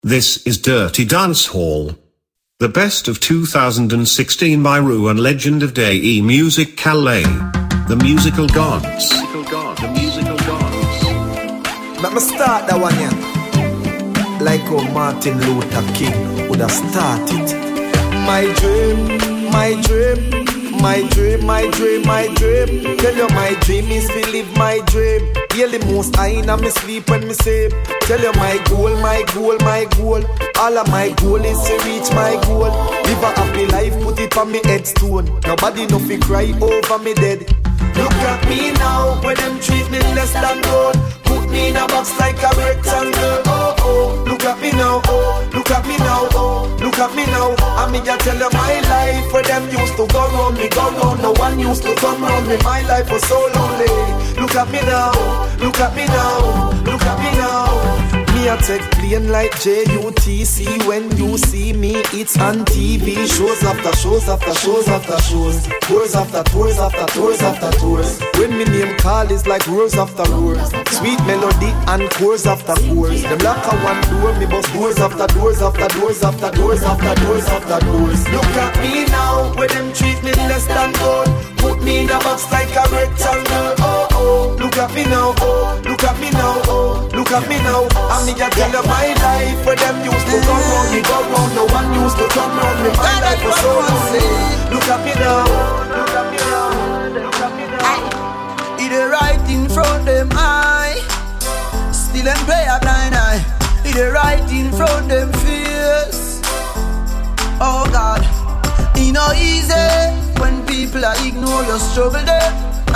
This is Dirty Dance Hall. The best of 2016 by Rue and Legend of Day E Music Calais. The musical gods. The musical gods. Let me start that one here. Like how Martin Luther King would have started. My dream, my dream. My dream, my dream, my dream. Tell you my dream is to live my dream. Hear the most I in me sleep when me sleep. Tell you my goal, my goal, my goal. All of my goal is to reach my goal. Live a happy life, put it on me headstone. Nobody no fi cry over me dead. Look at me now, when them treat me less than gold. Put me in a box like a rectangle. Oh oh, look at me now. Oh, look at me now. Oh, look at me now. I mean just tell you my life. Where them used to go round me, go round. No one used to come round me. My life was so lonely. Look at me now. Look at me now. Look at me now. Me a take plane like JUTC. When you see me, it's on TV. Shows after shows after shows after shows. Tours after tours after tours after tours. When me name call is like roars after roars. Sweet melody and chorus after chorus. Them lock a one door, me bust doors after doors after doors after doors after doors after doors. Look at me now, where them treat me less than gold. Put me in a box like a rectangle. Oh oh, look at me now. Oh, look at me now. Oh, look at me now. I mean just tell you my life. Where them used to come round me, go round. No one used to come round me. My life was so lonely. Look at me now. Look at me now. Look at me now. It is right in front them eye. Still and play a blind eye. It is right in front them face. Oh God, it no easy when people are ignore your struggle there.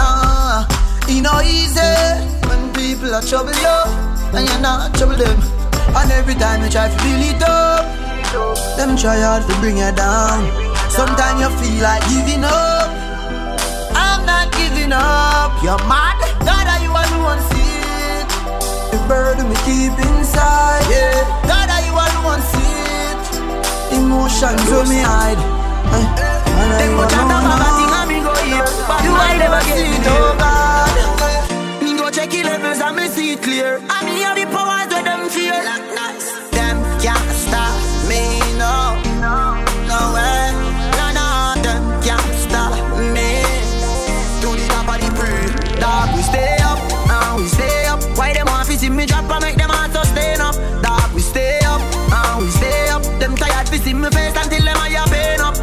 It no easy when people are trouble you and you're not trouble them. And every time you try to feel it up, them try hard to bring you down. Sometimes you feel like giving up. I'm not giving up. You're mad? God, are you alone see it? The burden me keep inside. Yeah. God, are you alone see it? Emotions will me hide. They go chat about a thing and me go here, but you I never get it, oh God. Me go check the levels and me see it clear. And me have the powers where them fear. Them can't stop me, no. No way. No, them can't stop me. To the top of the pre. Dog, we stay up, and we stay up. Why them want to see me drop and make them heart sustain up? Dog, we stay up, and we stay up. Them tired to see me face until them are pain up.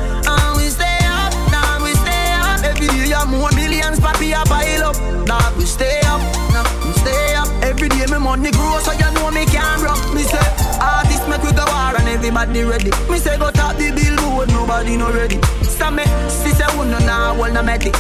More millions, papi, a pile up. Dog, we stay up, we stay up. Every day my money grow, so you know me can't rock. Me say, artists make we go war and everybody ready. Me say, go top the billboard, nobody no ready. So me, sister, who no now, well, no matter.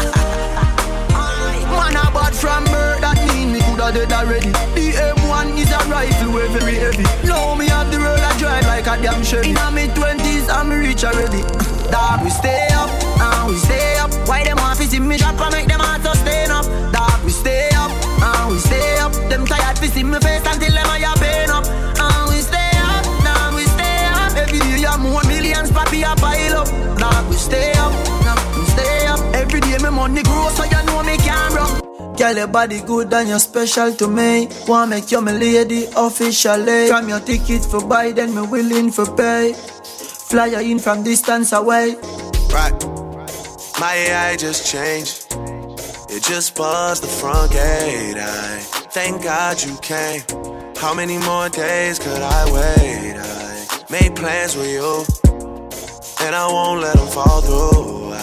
Man a bad from birth, that mean me coulda dead already. The M1 is a rifle, way very heavy. Now me have the road I drive like a damn Chevy. In my 20s, I'm rich already. Dog, we stay up, and we stay up. Why them want to see me drop and make them heart sustain up? Dog, we stay up, and we stay up. Them tired to see me face until them are pain up. And we stay up, and we stay up. Every day you more millions, papi, a pile up. Dog, we stay up, we stay up. Every day my money grow, so you know me can't run. Girl, your body good and you're special to me. Wanna make you my lady officially. From your ticket for buy, then me willing for pay. Fly you in from distance away. Right. My AI just changed. It just buzzed the front gate. I thank God you came. How many more days could I wait? I made plans with you, and I won't let them fall through.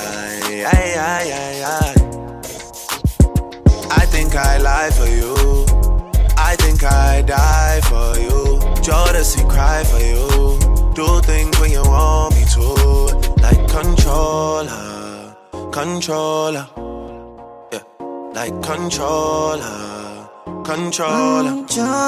I think I lie for you. I think I die for you. Jodeci cry for you. Do things when you want me to. Like controller, controller. Yeah, like controller, controller.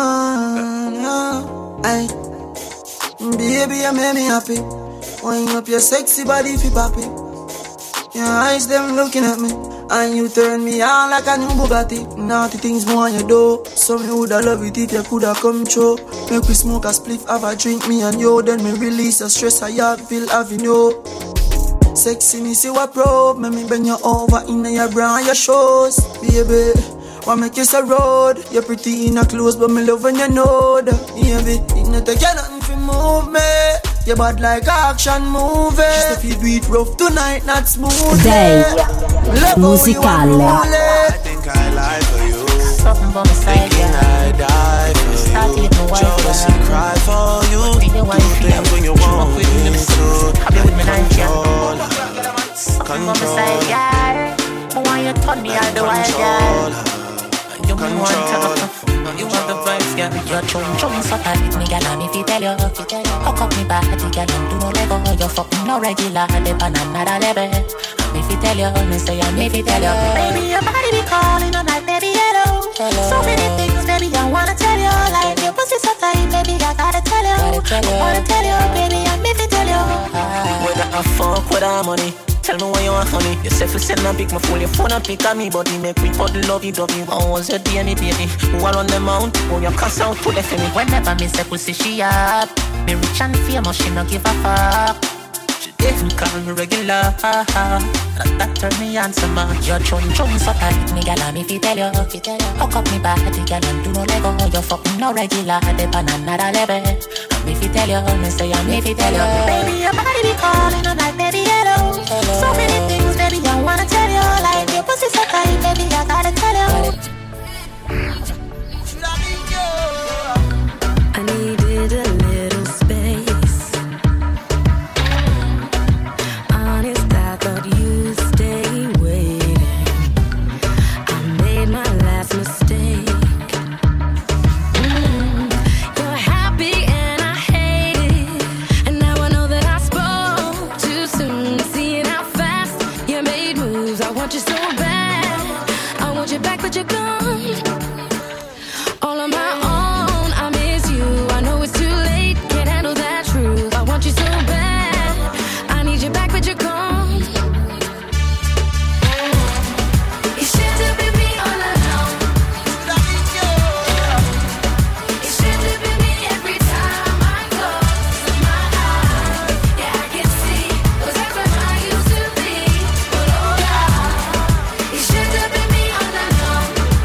Ay, baby, you make me happy. Wind up your sexy body fi papi. Your eyes them looking at me, and you turn me on like a new Bugatti. Naughty things more on you do. So me woulda love it if you coulda come true. Make we smoke a spliff, have a drink, me and you. Then me release the stress I have, feel having you. Sexiness you a probe, make me bend you over in your bra and your shoes. Baby, wanna make you so road. You're pretty in a clothes, but me love when you know that. Baby, it not take you nothing fi move me. You bad like action movie. Just if you do it rough tonight, not smooth. Day musicale. I think I lie for you. Something for my side, Thinking I die for you. Jealousy cry for you. Do things when you want me to. Control. Something for my side, yeah. But why you turn me all the while, yeah? You want the vibes, yeah. Your chum so tight, me gal, and if you tell you, hook up me body, gal, and do no lego. You fucking no regular, the banana level. And if you tell you, me say, and if you tell you, baby, your body be calling all night, baby, hello. So many things, baby, I wanna tell you. Like your pussy so tight, baby, I gotta tell you. I wanna tell you, baby, and if you tell you, whether I fuck with our money. Tell me why you want honey. You say for send a pick my phone, your phone a pick on me, but he make me put the lovey dovey. What was your DNA, baby? Who are on the mount? When you cuss out, put it for me. Whenever me say pussy, she up. Me rich and famous, she no give a fuck. She didn't call me regular. That turn me handsome, man. Your chum so tight, me gal, and if you tell you, hook up me body, gal, and do no lego. You fucking no regular, the banana level. And if you tell you, me say, and if you tell you, baby, your body be calling all night, baby, hello. So many things, baby, I wanna tell you. Like your pussy so tight, baby, I gotta tell you. I needed a little space. Honest, I thought you'd stay waiting. I made my last mistake. You're happy and I hate it. And now I know that I spoke too soon. Seeing how fast you made moves. I want you so bad. I want you back, but you're gone. All on my own, I miss you. I know it's too late, can't handle that truth. I want you so bad. I need you back, but you're gone. You should have been me all along. You should have been me every time I close my eyes. Yeah, I can see was ever I used to be. But oh God, you should have been me all along.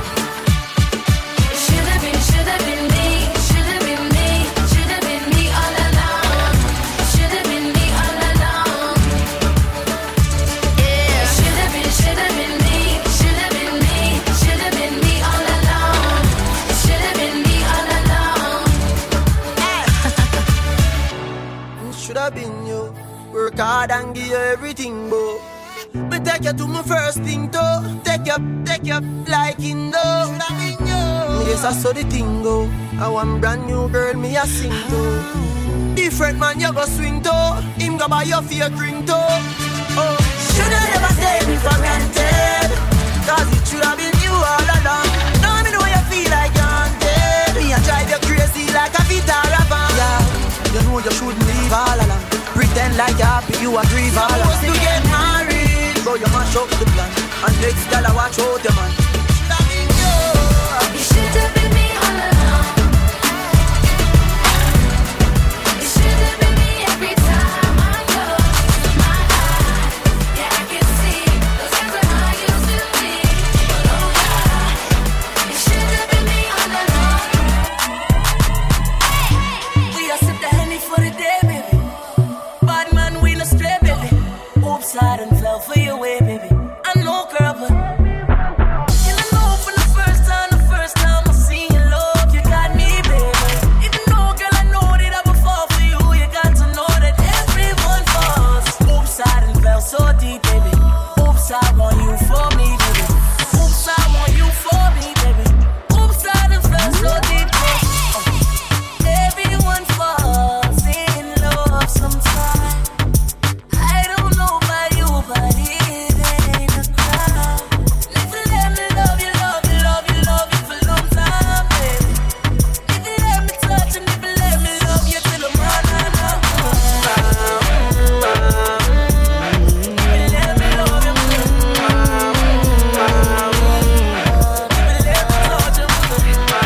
Should have been me, should have been me, should have been me all along. Should have been me all along. Yeah, should have been me, should have been me, should have been me all along. Should have been me all along. Should have been you. Work hard and give you everything, bro. Me take you to my first thing, though. Take you like in though. Should have been you. Yes, I saw the thing go. I want brand new girl, me a sing to. Different man, you go swing to. Him go buy your fear drink to. Oh, shoulda never take me for granted. Cause it shoulda been you all along. Now me know you feel like you're haunted. Me a drive you crazy like a Vita Ravan. Yeah, you know you shouldn't leave all along. Pretend like you're happy, you a grieve all along. Supposed to get married, but you mash up the plan. And next girl I watch out your man. Shoulda been you. You should have been me all along. You should have been me every time I close my eyes. Yeah, I can see those times when I used to be. But oh God, you should have been me all along. We are sip the honey for the day, baby. Bad man, we no stray, baby. Oops, I done fell for your way, baby. I know, girl, but and I know from the first time I seen your love, you got me, baby. Even though, girl, I know that I would fall for you, you got to know that everyone falls. Oops, I done fell so deep, baby. Oops, I want you for me, baby. Oops, I want you for me, baby. Oops, I done fell so deep, baby. Everyone falls in love sometimes. I don't know about you, but it ain't a crime. If you let me love you, love you, love you, love you for a long time, baby. If you let me touch and if you let me love you till the morning, if you let me love you, if you let me touch you, if you let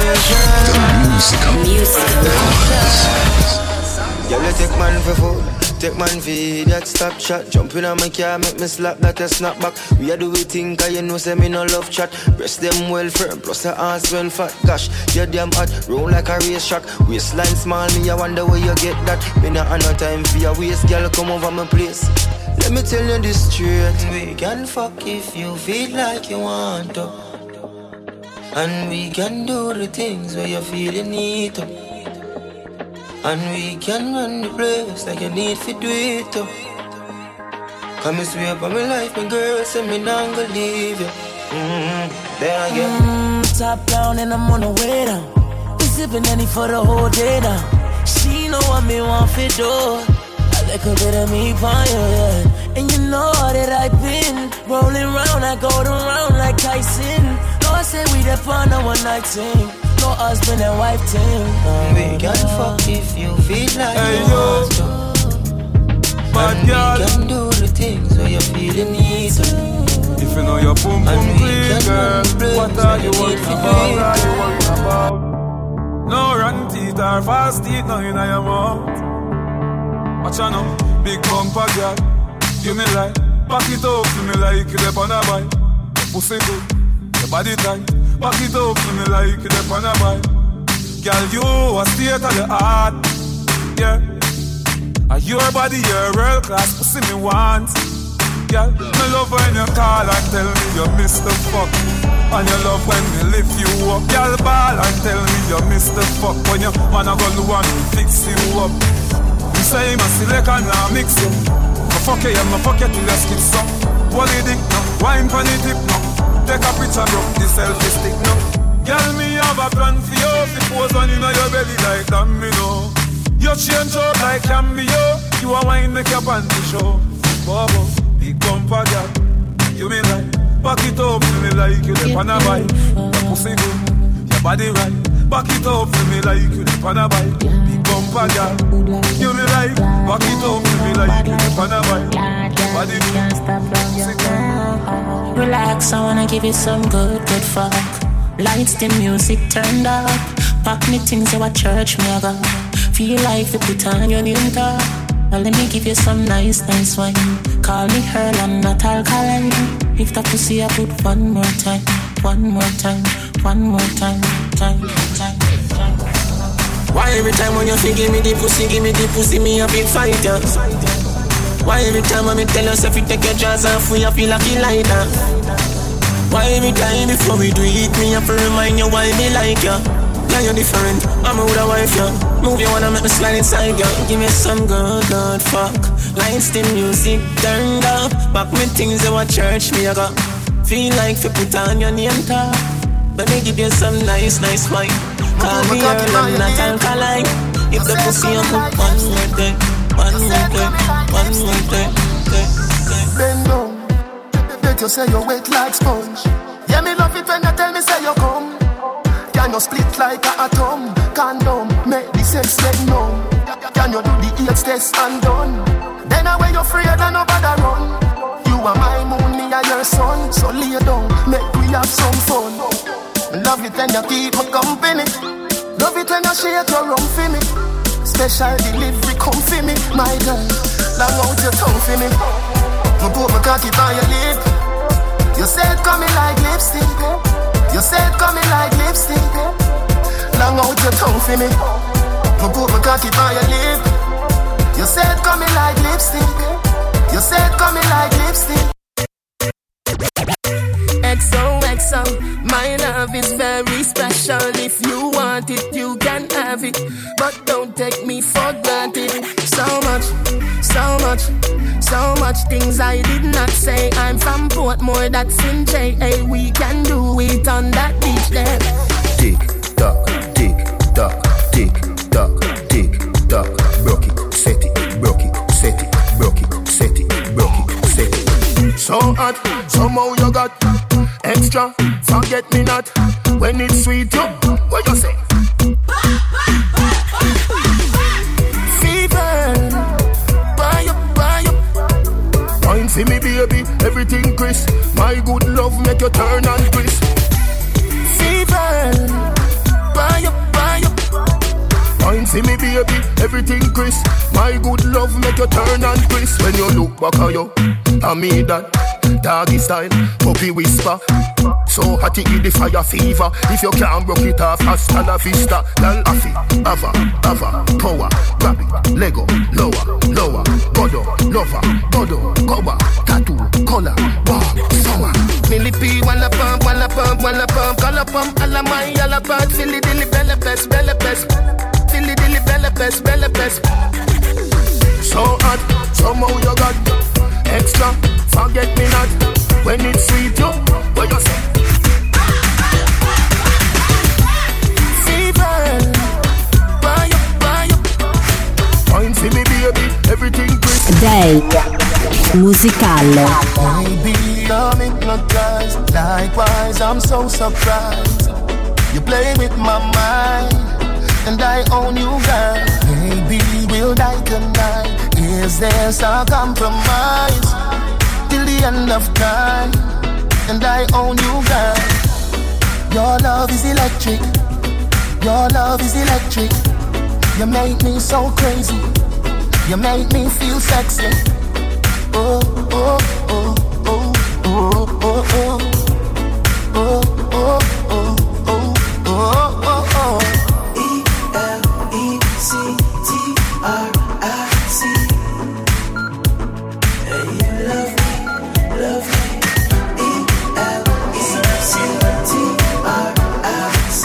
me love you. Girl, you take man for food. Take man feed that stop shot. Jumping on my car, make me slap that a snap back. We a do we think, cause you know say me no love chat. Breast them well firm, plus the ass well fat. Gosh, you damn hot, roll like a race track. Waistline small, me I wonder where you get that. Me not have no time for your waist, girl, come over my place. Let me tell you this straight. We can fuck if you feel like you want to. And we can do the things where you feel you need to. And we can run the place like you need to do it too. Come and swear by my life, my girl, say me not gonna leave you. There I get top down and I'm on the way down. We sipping any for the whole day down. She know what me want for do. A little bit of me for you, yeah. And you know that I've been rolling round, I go around like Tyson. No, I say we the fun of one night thing. No husband and wife thing. We can fuck if you feel like you want to. But we can do the things where you feel the need to. If you know your boom boom clean, girl, what are you worried about? No run teeth or fast teeth, no in your mouth. Watch out now, big bumper girl. Give me like, back it up to me like you dep on a bike. Pussy good, your body tight. Back it up to me like you dep on a bike. Girl, you a state of the art, yeah. And your body, your world class pussy me want. Girl, me love when you call and tell me you miss the fuck. And you love when me lift you up. Girl, ball and tell me you miss the fuck. When you wanna go to one fix you up. You say my select and I mix you. My fuck you till your skin suck. What you dick now? Wine pon the tip now. Take a picture bro, the selfie stick now. Girl, me have a plan for you. The pose on in your belly like that me know. You change up like Cambio. You a wine make your panty show. Bobo, big bumper girl. You me like, back it up to me like you dep on a bike. Your pussy good, your body right. Back it up to me like you dep on a bike. Big bumper girl. You me like, back it up to me like you dep on a bike. Body good, pussy good. Relax, I wanna give you some good fuck. Lights, the music turned up. Pack me things, you a church me a go. Feel like you put on your new top. Now let me give you some nice wine. Call me Earl, I'm not alkaline. If that pussy I put one more time. Why every time when you say give me the pussy, me a big fighter? Why every time when me tell yourself you take your jaws off, we a feel like you like that? Why every time before we do it, me have to remind you why me like you? Yeah, you're different, I'm a with a wife, yeah. Move you wanna make me slide inside, yeah. Give me some good fuck. Lights, the music turned up. Back me things you a church, me a go. Feel like you put on your name tag. Let me give you some nice wine. Call me Earl, I'm not alkaline. If the pussy you put one more day. Bend down, bet you say you're wet like sponge. Yeah, me love it when you tell me say you come. Can you split like a atom? Condom, make the sex get numb. Can you do the AIDS test and done? Then away you're afraid and nobody run. You are my moon, me and your son. So lay down, make we have some fun. Love it when you keep me company. Love it when you shake your rum for me. Special delivery come for me, my girl. Long out your tongue for me. Me put my cocky on your lip. You said coming like lipstick. You said coming like lipstick. Long out your tongue for me. Me put my cocky on your lip. You said coming like lipstick. You said coming like lipstick. XOXO, my love is very special. If you want it, you can have it. But don't take me for granted. So much things I did not say. I'm from Portmore, that's in J.A. We can do it on that beach there. Tick tock, tick tock, tick tock, tick tock. Broke it, set it, broke it, set it, broke it, set it, broke it, set it. So hot, somehow you got extra, forget me not. When it's sweet, you, what you say? Fever, buy up. Wine for me baby, everything crisp. My good love make you turn and crisp. Fever, buy up. Wine see me baby, everything crisp. My good love make you turn and crisp. When you look back at you, I mean that doggy style, puppy whisper. So hot it in the fire fever. If you can't broke it off, hasta la vista. Lal afi, ava, power, grab it, Lego, lower, godo, lover, godo, goba, tattoo, color, wow, summer. Millipede, wanna pump, color pump, alla my, alla part, silly dilly, bella pest, silly dilly, bella pest. So hot, somehow you got extra, forget me not. When it's sweet, you, what you say? Fever, buy up. Point see me baby, everything crisp. Day musicale. Baby, I'm hypnotized. Likewise, I'm so surprised. You play with my mind, and I own you, girl. Maybe we'll die tonight. Is there some compromise? Till the end of time, and I own you, girl. Your love is electric. Your love is electric. You make me so crazy. You make me feel sexy. Oh, oh, oh, oh, oh, oh, oh, oh, oh, oh, oh, oh, oh, oh. E-L-E-C-T-R-I-C. Love me, E-L-E-C-T-R-I-C.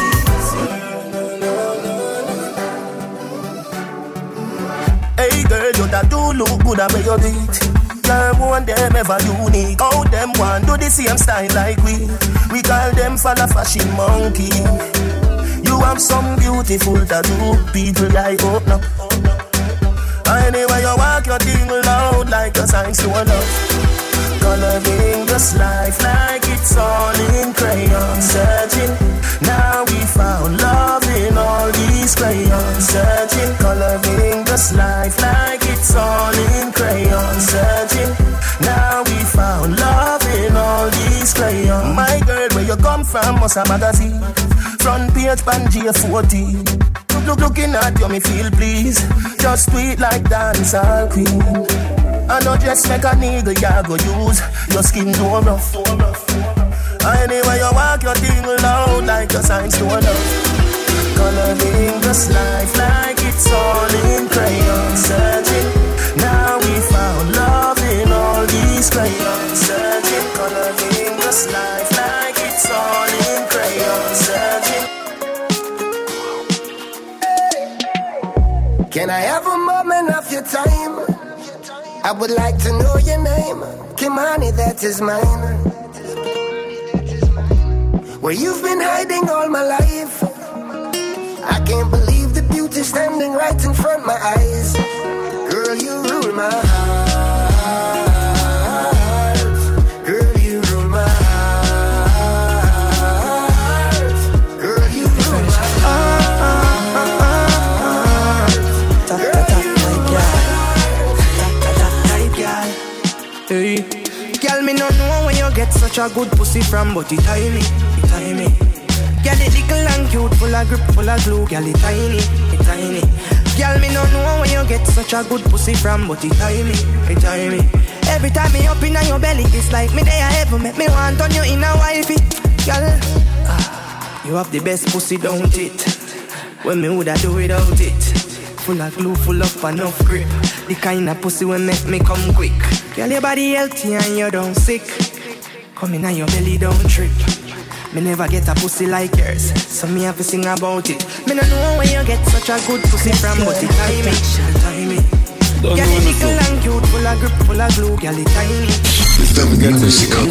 Hey girl, you that do look good at where you beat. Girl, one them ever unique. All them want do the same style like we. We call them falla fashion monkey. You have some beautiful tattoo, people like open up. Anyway you walk your thing loud like a sign to a love. Coloring this life like it's all in crayon. Searching, now we found love in all these crayons. Searching, coloring this life like it's all in crayon. Searching, now we found love in all these crayons. My girl, where you come from, must a magazine. Front page, Pangea 40. Looking at you, me feel please. Just sweet like dancehall queen. I know just make a nigga ya go use. Your skin too rough. Anyway you walk your thing loud like a signs to a love. Coloring this life like it's all in crayon. Searching, now we found love in all these crayons. Searching, coloring this life like it's all in crayon. Searching. Can I have a moment of your time? I would like to know your name. Kimani, that is mine. Where you've been hiding all my life. I can't believe the beauty standing right in front of my eyes. Girl, you rule my heart. Girl, you rule my heart. Girl, you rule my heart. Hey, girl, me no know when you get such a good pussy from, but it tiny, Girl, it little and cute, full of grip, full of glue. Girl, it tiny, Girl, me no know when you get such a good pussy from, but it tiny, Every time me up in your belly, it's like me there ever make me want on you in a wifey. Girl, you have the best pussy, don't it? When me woulda do without it? Full of glue, full of enough grip. The kind of pussy will make me come quick. Girl, your body healthy and you don't sick. Come in and your belly don't trip. Me never get a pussy like yours, so me have to sing about it. Me no know where you get such a good pussy from, but it tiny. Girl, it little and cute, full of grip, full of glue. Girl, it tiny. The musical.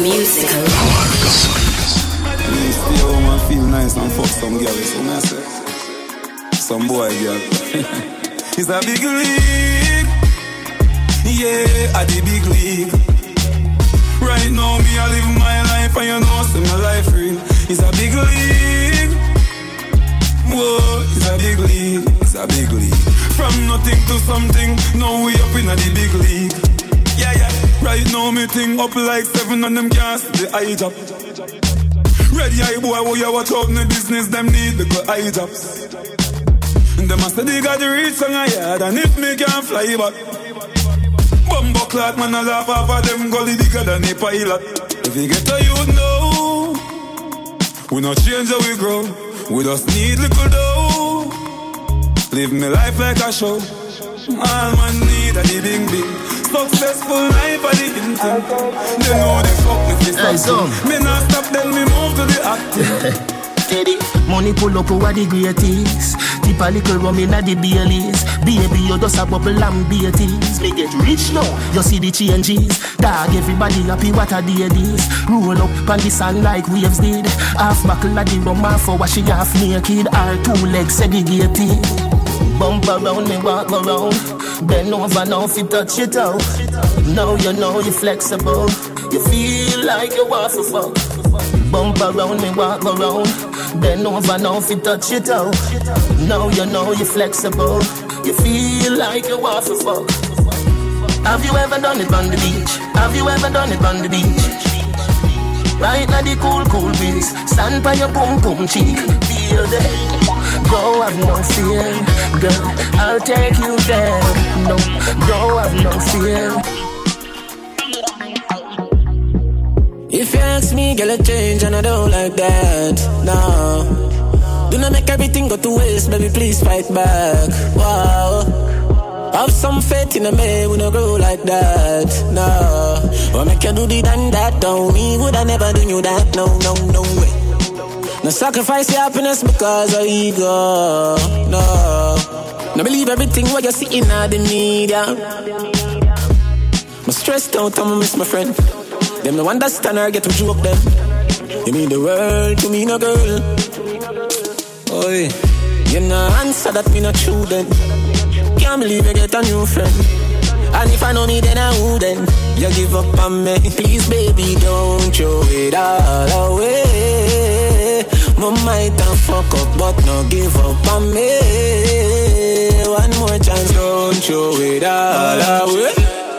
Me stay home and feel nice and fuck some girl, so me say. Some boy girl. It's a big league. Yeah, at the big league. Right now, me I live my life and you know, see my life real. It's a big league. Whoa, it's a big league. It's a big league. From nothing to something, now we up in the big league. Yeah. Right now, me thing up like 7 and them can't see the eye drop. Ready eye boy, who you watch out in the business, them need the good eye drops. Them must have got the reach on a yard, and if me can't fly back. Bumbo clock, man, I laugh off of them gully bigger than a pilot. If you get to you know, we not change how we grow. We just need little dough. Live me life like a show. All man need a living big. Successful life for the intent. They know they fuck me for something. Me not stop, then me move to the acting. Teddy, money pull up over the greatest. Tip a little rum inna the Baileys. Baby, you just a bubble and beaties. Me get rich now, you see the changes. Dog, everybody happy, what a day this. Roll up on the sun like waves did. Half buckle of the rum, half for wash it half naked. Our 2 legs segregated. Bump around, me walk around. Bend over now if you touch it out. Now you know you're flexible. You feel like you want to fuck. Bump around, me walk around. Bend over now if you touch it out. Now you know you're flexible. You feel like you want to fuck. Have you ever done it on the beach? Have you ever done it on the beach? Right now the cool, cool breeze. Stand by your boom, boom cheek. Feel there. Go have no fear, girl, I'll take you there. No, go have no fear. If you ask me, girl, I change and I don't like that. No, do not make everything go to waste, baby, please fight back. Wow, have some faith in a man, we don't grow like that. No, or make you do the done that, don't me, would I never do you that? No, no, no way. No sacrifice your happiness because of ego. No, no believe everything what you see in the media. I'm stressed out, I'ma miss my friend. Them no understand or get to joke them. You mean the world to me, no girl. Oi, you no answer that me not true then. Can't believe you get a new friend. And if I know me then I wouldn't. You give up on me, please baby don't throw it all away. I might have fuck up, but no give up on me. One more chance, don't throw it all away.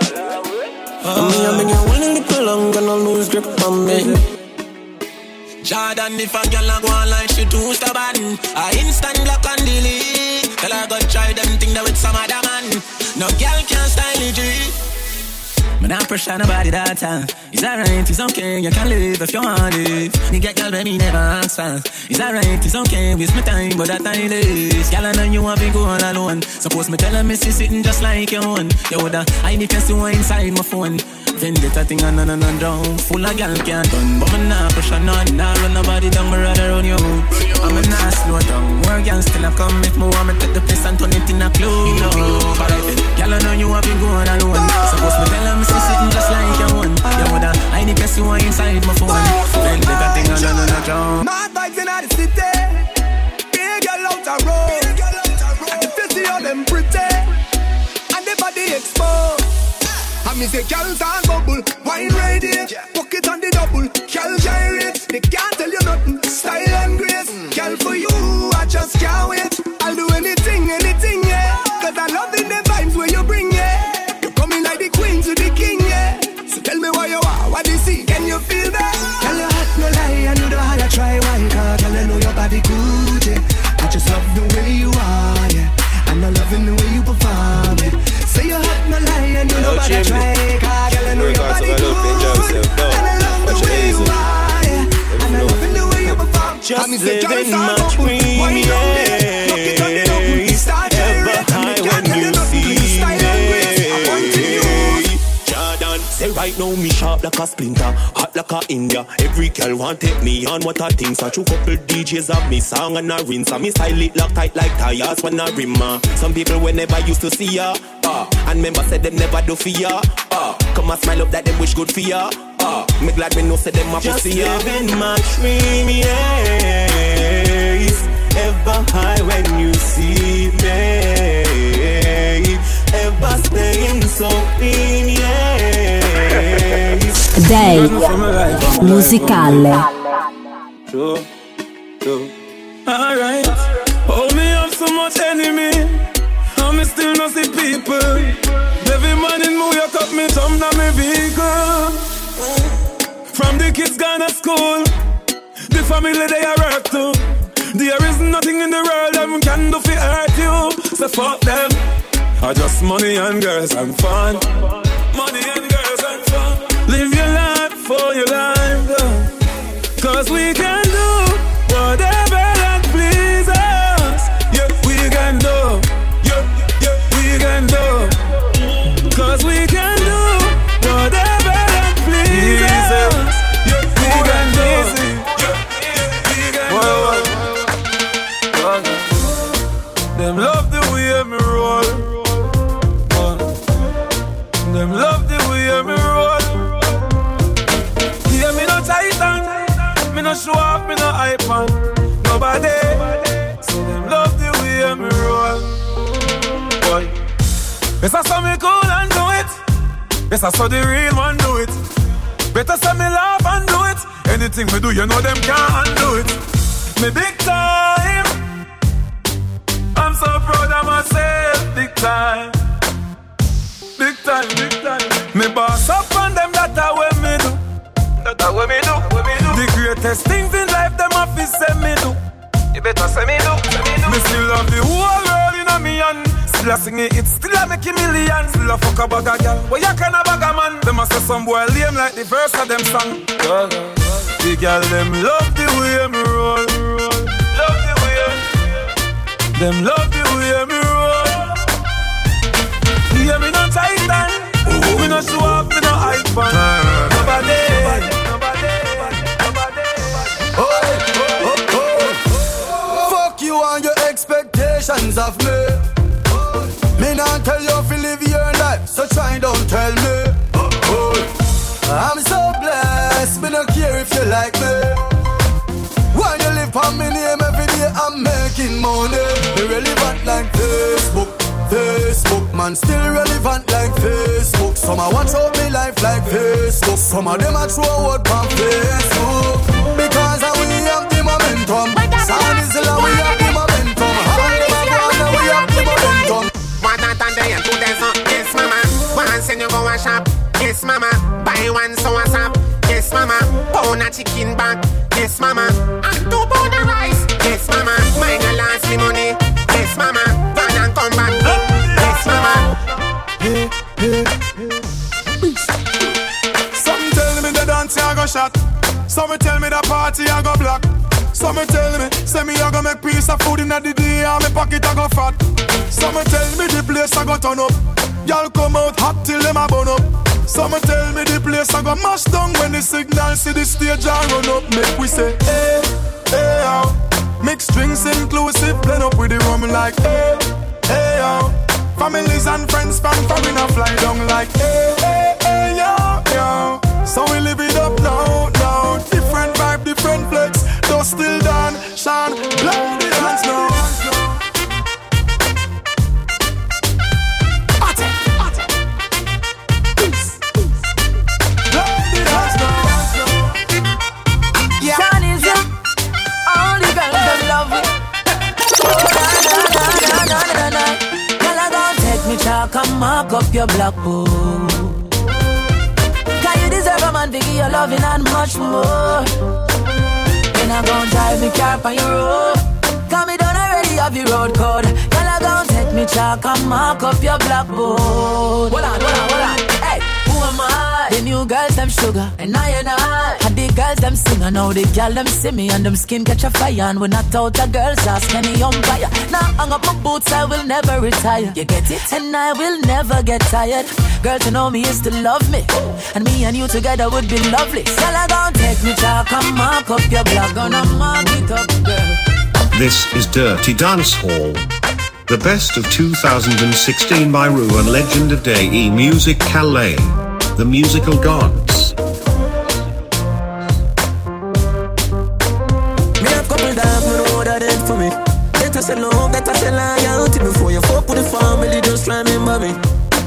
I'm in your one a little longer, no lose grip on me. Jordan, if a girl a go on like she too stubborn, I instant block and delete. Tell her go try them thing that with some other man. No girl can style it. But I pressure nobody that time. It's alright, it's okay, you can live if you want to live. Me get girl baby never ask for. It's alright, it's okay, waste my time, but that time is. Girl I know you want to go all alone. Suppose me tell her me see sitting just like your own. You woulda hide if you see one inside my phone. Vendetta thing on down. Full of girl can't done, but me nah pressure none. Nah run nobody down, me rather run you. I'm a nah slow down. More girl still a come if me want me take the place and turn it in a club. But I said, girl I know you want to go all alone. Suppose me tell her me see sitting just like your own. You woulda hide if you see one inside my phone. Vendetta thing on down. Mad vibes in the city. Big girl out the road. And the face of them pretty. And the body exposed. And me say, girls on bubble, wine radiate, pocket on the double, girl gyrate. They can't tell you nothing, style and grace. Girl for you, I just can't wait. I'll do anything, yeah. Cause I love in the vibes where you bring, yeah. You're coming like the queen to the king, yeah. So tell me why you are, what you see, can you feel that? Girl, you hot, no lie, I know the how you try one car. Girl, I know your body good, yeah. I just love the way you are, yeah. And I love the way you perform, yeah. Say you hot, no lie, and you know about the track. Girl, I know your body good, and I love the way you are, yeah. And I love the way you perform. Just living my dream, yeah. Ever high when you see me. Jordan, say right now me sharp like a splinter, hot like a India. Every girl want take me on what I think. So two couple DJs have me song and a rinse. And me style it lock tight like tires when I rim. Some people we never used to see ya. And member said them never do for ya. Come and smile up that them wish good for ya. Me glad me know say them a pussy ya. Just living my dream, yes. Ever high when you see me. Ever staying so clean, yes. Day musicale. Alright, hold me up so much enemy. And me still not see people. Every morning me wake up, me jump down my vehicle. From the kids gone to school, the family they are hurt too. There is nothing in the world that can do for hurt you. say fuck them. I just money and girls and fun. Money and girls and fun. Live your life for your life, girl. Cause we can do whatever that please us. Yeah, we can do. Yeah, we can do. Cause we can do whatever that please us. Yeah, we can do. Yeah, we can do. Them love the way me roll. Them love the way me roll. Yeah, me no titan. Me no show off, me no hype on nobody. So them love the way me roll. Boy, better say me cool and do it. Better say the real one do it. Better say me laugh and do it. Anything me do, you know them can't undo it. Me big time. I'm so proud of myself. Big time. Big time, big time. Me boss up on them, that's how we me do. That's how we me do, we me do. The greatest things in life, them have to say me do. You better say me do, say me do. Me still love the whole world in a me hand. Still a sing it, still a make a million. Still a fuck a bag a girl, but you can a bag a man. Them a say some boy lame like the verse of them song. The girl them love the way me roll. Love the way. Them love the way me roll. Yeah, me no titan. Me no show up, me no hype on nobody. Fuck you and your expectations of me. Me not tell you if you live your life, so try don't tell me. I'm so blessed, me don't care if you like me. Why you live on me name every day, I'm making money. Me relevant like Facebook. Facebook, man, still relevant like Facebook. Some a watch out me life like Facebook. Some of them a throw out on Facebook. Because we have the momentum. Sound is la, we have the momentum. How them a go, we have the momentum. One night and day and 2 days on. Yes, mama. Once and you go a shop. Yes, mama. Buy one so what's up. Yes, mama. Pound a chicken back. Yes, mama. And 2 pound of rice. Yes, mama. Mine a last me money. Yes, mama. Van and come back. Yes, mama. Some tell me the dance I go shot. Some tell me the party I go block. Some tell me, say me I go make piece of food in the day and me pocket I go fat. Some tell me the place I go turn up. Y'all come out hot till them a burn up. Some tell me the place I go mash down when the signal see the stage I run up. Make we say, hey, hey, oh. Mixed drinks inclusive, blend up with the rum like, hey, hey, oh. Families and friends from foreign a fly down like, hey, hey, hey, yo, yo. So we live it up now, now. Different vibe, different flex. Though still done, shine, blow the dance now. Come mark up your black book. Can you deserve a man to give you loving and much more? Then I gon' drive me car on your road. Cause me done already have your road code. Girl, I gon' take me chalk and mark up your blackboard. Hold on. Hey, who am I? The new girls, them sugar, and I. And the girls, them singer. Now the girl, them see me, and them skin catch a fire. And when I out a girls, ask any umpire. Now hang up my boots, I will never retire. You get it? And I will never get tired. Girl, to know me is to love me. And me and you together would be lovely. Girl, I gon' take me chalk and mark up your block. Gonna mark it up, girl. This is Dirty Dance Hall. The best of 2016 by Rue and Legend of Day E Music Calais. The musical gods. Me have couple dogs, me know what that did for me. Better say love, better say loyalty. Before you fuck with the family, just remember me.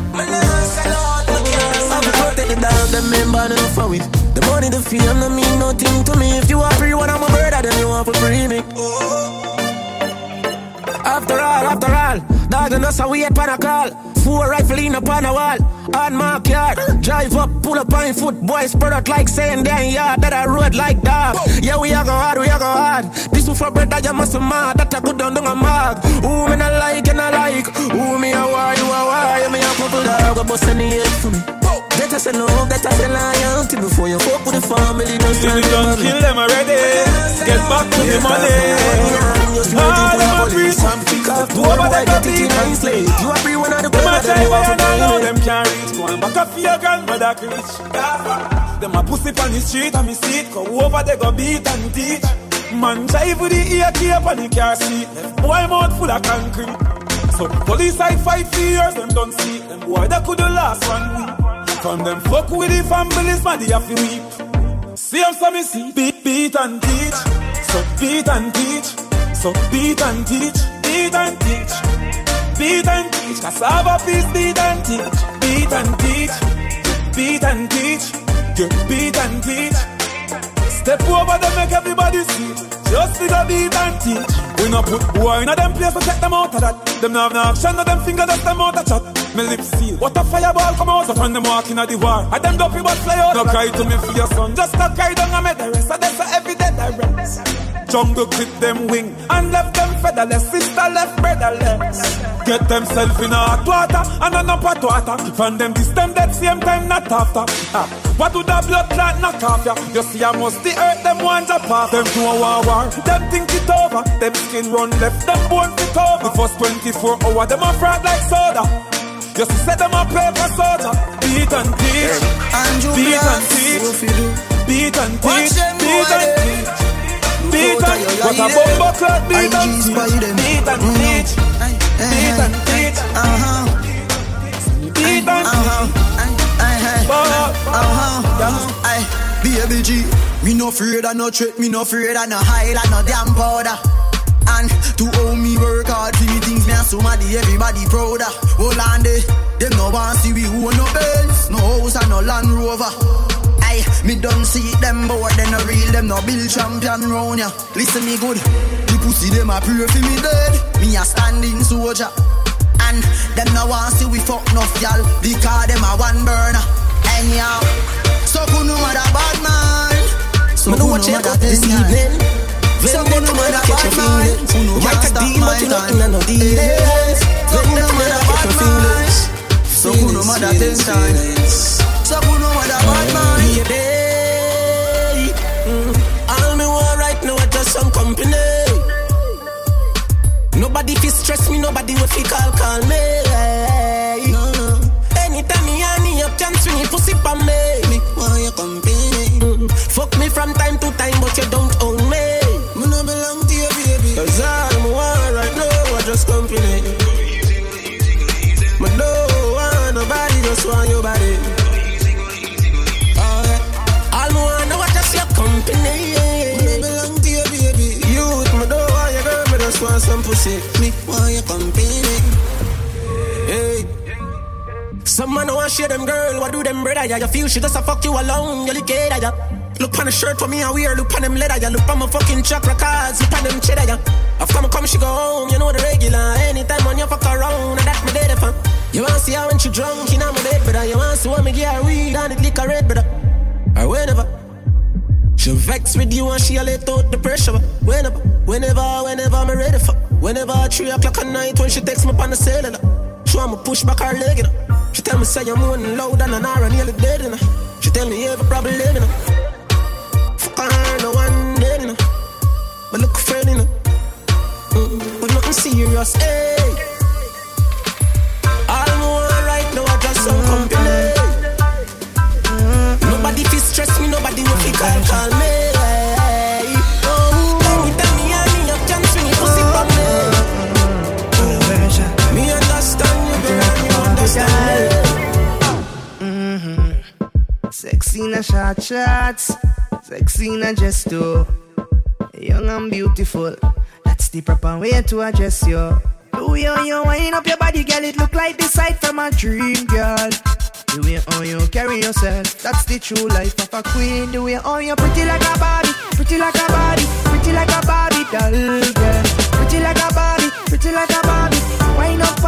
I'll be protect the dog, them member enough for it. The money, the fame, no mean nothing to me. If you are free, when I'm a murder, then you want to free me. After all, Dog and us a wait pan a call. 4 rifle in upon a wall. On my yard. Drive up, pull up on foot. Boys spread out like saying damn yard. That a road like dog. Yeah, we a go hard, we a go hard. This one for bread that you must mad. That a good down a mark. Who me not like and I like. Who me a war, you a war. You me a couple dog. Go bust any head for me. That I say no, that I say loyalty. Before you fuck with the family, don't stand don't kill them already. Get back to the money. All them a preach. Two over them a beat. You a free one of the them a try where you don't know them can't reach. Go and back up for your grandmother preach. Them a pussy on the street and me see it. Go over they go beat and teach. Man drive with the ear tape on the car seat. Boy mouth full of concrete. So police I fight for years, them don't see. Them boy that could the last 1 week. From them fuck with the families, man, they have to weep. See them so me see. Beat and teach. So beat and teach. So beat and teach. Beat and teach. Beat and teach. Cassava piece, beat and teach. Beat and teach. Beat and teach. Yeah, beat and teach. Step over them, make everybody see. Just figure beat and teach. We no put boy in them place to take them out of that. Them no have no action, no them finger that's them out of chat. Me lips seal, what a fireball come out. So from them walking at the war, and them dopey but fly out. No cry to me for your son, just a cry down and make the rest. And that's every day the rest. Jungle clip them wing, and left them featherless. Sister left brotherless. Get themself in a hot water, and a pot water. From them this them that same time, not after. What do the blood clot knock off ya? You see I must the earth, them want to pass. Them to a war, them think it over. Them skin run left, them bone fit over. The first 24 hours, them a fraud like soda. Just to set them a paper soldier. Beat and teach. Beat and teach. Beat and teach. Beat and teach. Beat and teach. What a bomber clock. Beat and teach. Beat and teach. Beat and teach. Beat and teach. Baby G, me no afraid of no threat, me no afraid of no hide and no damn powder. And to owe me work hard for me things, me and somebody everybody prouder. Hold on there, them no want see we own no Benz, no house and no Land Rover. Aye, me don't see them bored, they no real, them no build champion round ya. Listen me good, the pussy them a pray for me dead, me a standing soldier. And them no want see we fuck enough y'all, because them a one burner. Anyhow, so who no matter bad man, so who no matter this evening. So who no matter bad man, you might a deal but you nothing and no dealings. So who no matter bad man, so who no matter 10 times. So who no matter bad man, baby. All me want right now is just some company. Nobody fi stress me, nobody will fi call me. No. Anytime me and me up, can swing it pussy pa me. Me want your company. Fuck me from time to time, but you don't own me. Me no belong to you, baby. Cause all me want right now is just company. Me don't want nobody, just want your body. All me want now is just your company. Me no belong to you, baby. Youth, me don't want your girl, me just want some pussy. Me want your company. Hey. Some man want share them girl, what do them brother? Yeah, you feel she just a fuck you alone, you lick it, yeah. Look on the shirt for me I wear, look on them leather, yeah. Look on my fucking chakra cards, look on them cheddar, yeah. After me come, she go home, you know the regular. Anytime when you fuck around, and that me dead for. You want see her when she drunk, in my bed, brother. You want see when me get her weed, and it lick her red, brother. Or whenever she vex with you and she let out the pressure. Whenever me ready for. Whenever 3 o'clock at night when she texts me on the cellular. She want me push back her leg, you know. She tell me say you're moaning loud and an hour nearly dead, you know. She tell me you have a problem, you know. Fuck her, no one dead, you know. But look friendly, you know. But nothing serious, hey. All me want right now I just some company. Nobody fi stress me, nobody will fi call me. Anytime me and me up, can swing it pussy for me. Me understand you, girl, you understand me. Sexy na short shots, sexy na gesto. Young and beautiful, that's the proper way to address you. The way how you wind up your body, girl, it look like the sight from a dream, girl. The way how you carry yourself, that's the true life of a queen. The way how you pretty like a Barbie, pretty like a Barbie, pretty like a Barbie doll, girl. Pretty like a Barbie, pretty like a Barbie. Wind up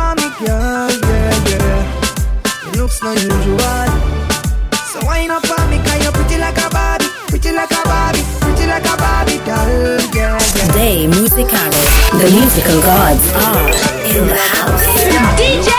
unusual. So wind up on me, cause you're pretty like a Barbie, pretty like a Barbie, pretty like a Barbie doll, girl. Today, Musicale, the musical gods are in the house. DJ!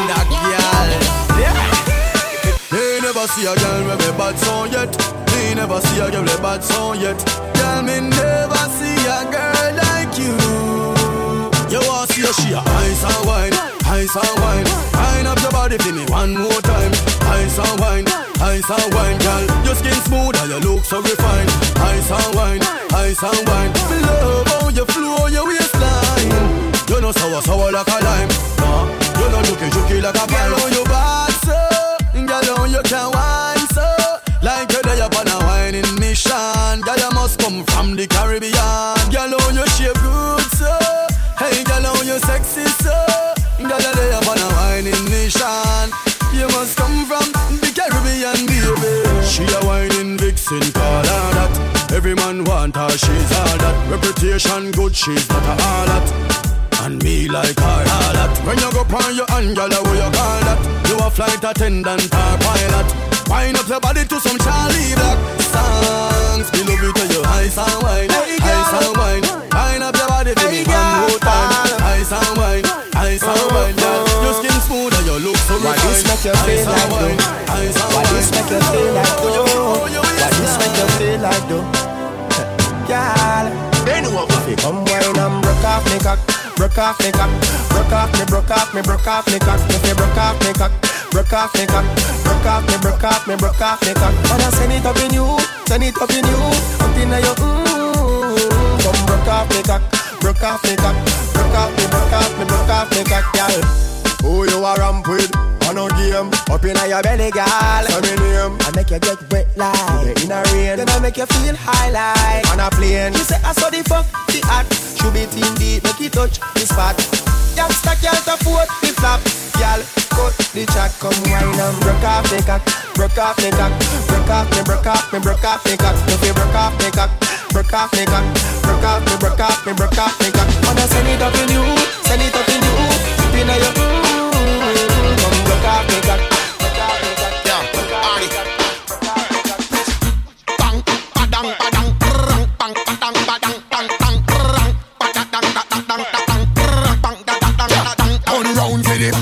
Me never see a girl with a bad song yet. Me never see a girl with a bad song yet. Girl, me never see a girl like you. You want to see a she a ice and wine, ice and wine. Wine up your body for me one more time. Ice and wine, girl. Your skin smooth and you look so refined. Ice and wine, me love how you flow your waistline. You know sour like a lime. You know juky like a pine. Girl, how you bad so, girl, how you can wine so. Like you're there upon a whining mission. Girl, you must come from the Caribbean. Girl, how you shape good so. Hey, girl, how you sexy so. Girl, you're there upon a whining mission. You must come from the Caribbean, baby. She a whining vixen, call her that. Every man want her, she's all that. Reputation good, she's not a all that. And me like her, all that. When you go on your hand, girl, how you call that? You a flight attendant or pilot. Wind up your body to some Charlie Black songs. We love you to your ice and wine, ice and wine. Wind up your body to me one more time. Ice and wine, girl. Your skin smooth and your look so refined. Why this make you feel like though? Why this make you feel like though? Why this make you feel like though? Girl, they know what if you come wine and broke off me cock, broke off me cock, broke off me cock. If you broke off me cock, broke off me cock, broke off me cock. Wanna send it up in you, up in your come broke off me cock, broke off me cock, girl. Who you a ramp with? On a game, up in your belly, girl. Say me name. I make you get wet like in a rain. Then I make you feel high like on a plane. She say I saw the fuck, the act. Should be team deep, make it touch the spot. Youngster girl to foot the flap. Girl, cut the chat, come wine and broke off me cock, broke off me cock, broke off me cock. If you broke off me cock, broke off me cock, broke off me cock. Wanna send it up in you, up in your come broke off me cock, yeah, Arnie. Bang, badang, badang, bang, badang, badang, bang, bang, bang, turn around for the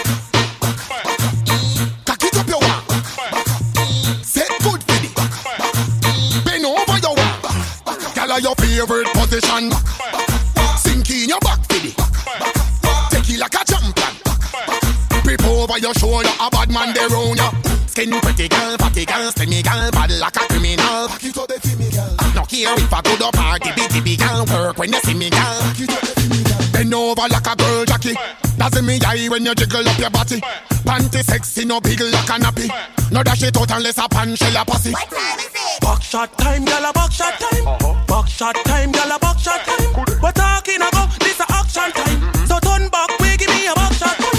cock it up your walk, set good for the bend over your walk, girl, your favorite position, sink in your back for the take it like a champion. Grip over your shoulder, a bad man there round ya. Skin pretty girl, fatty girl, slimmy girl, bad like a criminal. Back it up the femmy girl. No care if I go to party, dibby girl, work when you see me girl. Back it up the femmy girl. Bend over like a girl Jackie. That's in me eye when you jiggle up your body. Panty sexy, no big like a nappy. No dash it out unless a pan shell a pussy. Back shot time, girl, a back shot time. Back shot time, girl, a back shot time. We're talking about this a action time. So turn back, we give me a back shot time.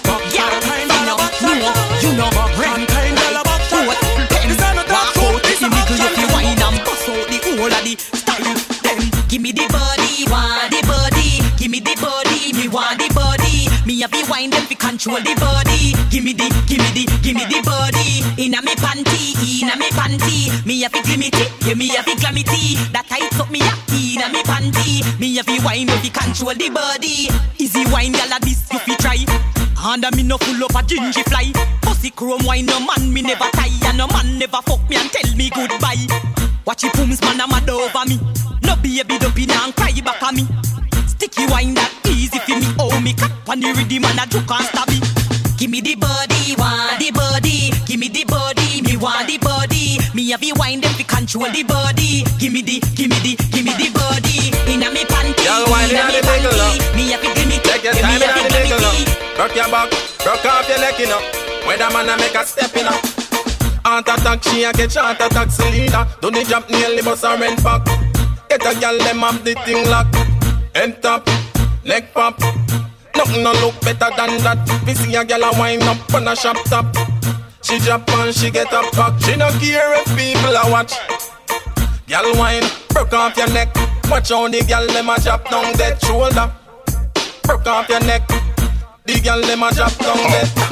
You know about run time, girl, about shot. This are not talk show, this a action time. You wine and bust out the whole of the style. Them give me the body, want the body. Give me the body, me want the body. Me have the wine, them fi control the body. Give me the body. Inna me panty, me have the glimity, yeah, me have the glamity. That tight up me up, inna me panty. Me have the wine, me fi control the body. Easy wine, girl, a this you fi try. And me no full up a gingy fly. Pussy chrome wine, no man me never tie. And no man never fuck me and tell me goodbye. Watch your pooms, man, I'm mad over me. No baby dumpy now and cry back at me. Sticky wine that easy for me. Oh, me cap on the rhythm and a juke and stab it. Give me the body, want the body. Give me the body, me want the body. Me have the wine, them fi control the body. Give me the body. Inna me panty, inna me panty. Me have the glimity, take your time inna the glimity. Rock your back, rock off your neck, you know. Whether man a make a step, you know. Heart attack, she a get shot attack, cylinder. Do the job nearly bust a rent back. Get a girl, them have the thing lock. Head top, neck pop. Nothing no look better than that. We see a girl a wind up on a shop top. She drop and she get up back. She no care if people a watch. Girl wine, broke off your neck. Watch how the girl them a drop down that shoulder. Broke off your neck. The girl them a drop down that.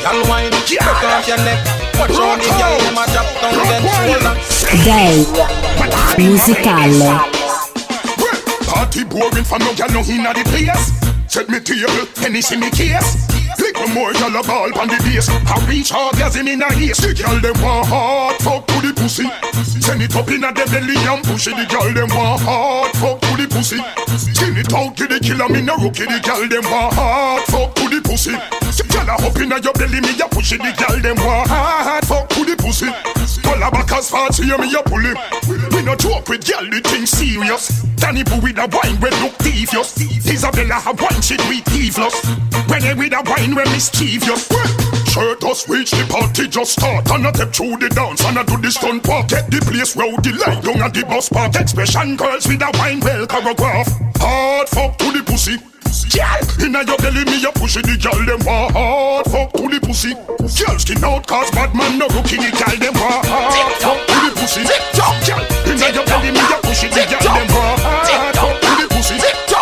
Y'all wine, break off your neck. Watch on the girl, them a drop down them shoulder. Day musicale. Party boring for no girl no inna the place. Set me table, tennis in me case. Little more y'all a ball on the base. I reach hard as him in a haste. The girl them want hard fuck to the pussy. Send it up inna the belly and push it. The girl them want hard fuck to the pussy. Skin it out to the killer, me no rookie. The girl them want hard fuck to the pussy. Girl a up inna your belly, me a push it. The girl them want hard fuck to the pussy. Pull a back as far to you, me a pull him. We no joke with girl, the thing serious. Danny Boo with a wine when look devious. Isabella have wine shit we thieveless. When they with a wine when mischievous. Shirt us reach the party just start. And I step through the dance and I do the stunt walk. Get the place rowdy like down at the bus park. Expression girls with a wine well choreograph. Hard fuck to the pussy. Girl, inna your belly me a push it. The girl them want hard fuck to the pussy. Girl skin out cause bad man no rookie. The girl them want hard fuck to the pussy. Girl, inna your belly me a push it. The girl them want hard fuck to the pussy.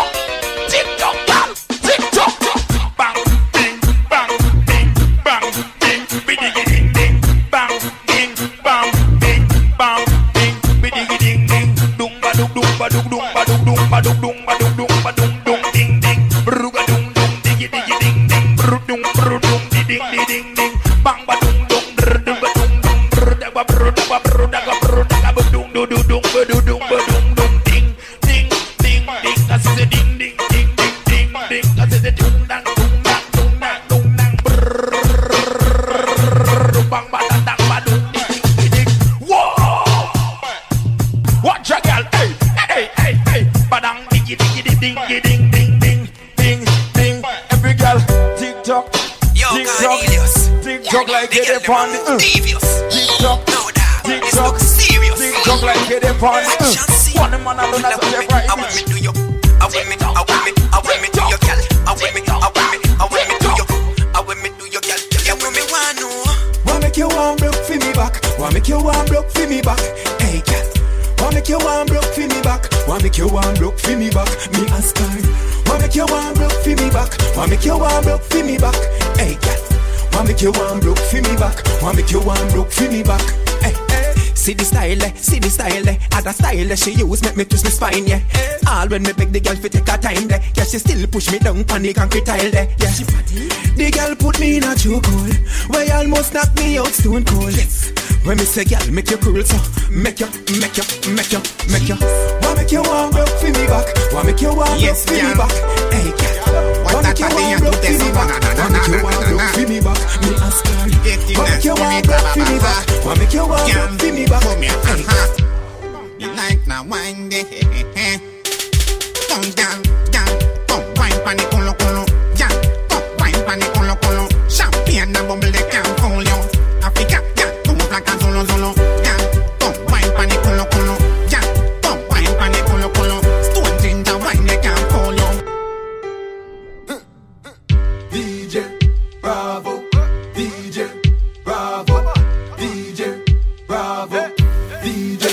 She use make me twist my spine, yeah. All when me beg the girl fi take her time, there. Yeah, she still push me down on the concrete tile, there. Yeah, the girl put me in a chokehold, where you almost knock me out stone cold. Yes. When me say girl, make you cool, so make you. Why make you warm broke fi me back? Why make you warm broke fi me back? Hey girl, why make you warm broke fi me back? Why make you warm broke fi me back? Me ask her. Why make you warm broke fi me back? Why make you warm broke fi me back? Hey girl. You like na wine de come down, come wine pani colo colo, yeah, come wine pani colo colo. Champagne na bubble de can fool you. Africa, yeah, come black and solo solo, yeah, come wine pani colo colo, yeah, come wine pani colo colo. Stone ginger wine de can fool you. DJ Bravo, DJ Bravo, DJ Bravo, DJ.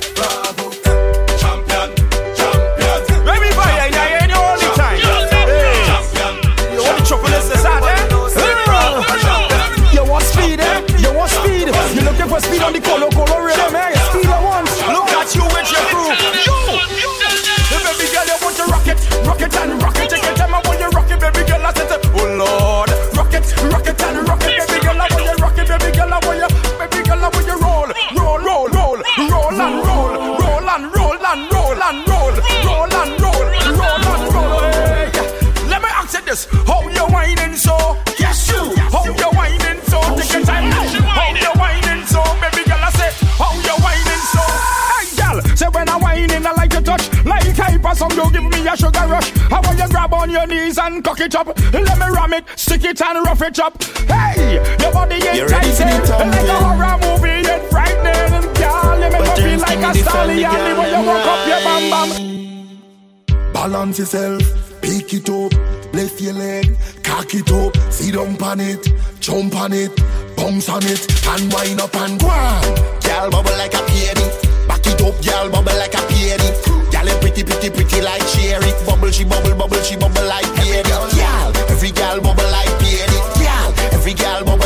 For speed on the color rhythm, eh? Speed at once. Look at you with your crew. The baby girl, you want to rock it and rock it. Take your time, I want you rock it, baby girl. I said, oh Lord, rock it and rock it, baby girl. I want you rock it, baby girl. I want you, baby girl. I want you roll and roll, roll and roll, roll and roll and roll and roll, roll and roll, roll and roll. Hey, let me ask you this: how you whining so? Yes, you. How you whining so? Take your time. How you whining so, baby girl? I say, how you whining so? Hey, girl, say when I whining, I like to touch like hyper. Some you give me a sugar rush. I want you grab on your knees and cock it up. Let me ram it, stick it and rough it up. Hey, your body ain't tight, like a horror movie, ain't frightening. And girl, you make me feel like a stallion when you walk up your bam bam. Balance yourself, pick it up, lift your leg, cock it up, sit down on it, jump on it, bounce on it, and wind up and go on. Girl bubble like a peony, back it up, girl bubble like a peony. Girl pretty like cherry, bubble she bubble like peony. Girl, every girl bubble like peony. Girl, every girl bubble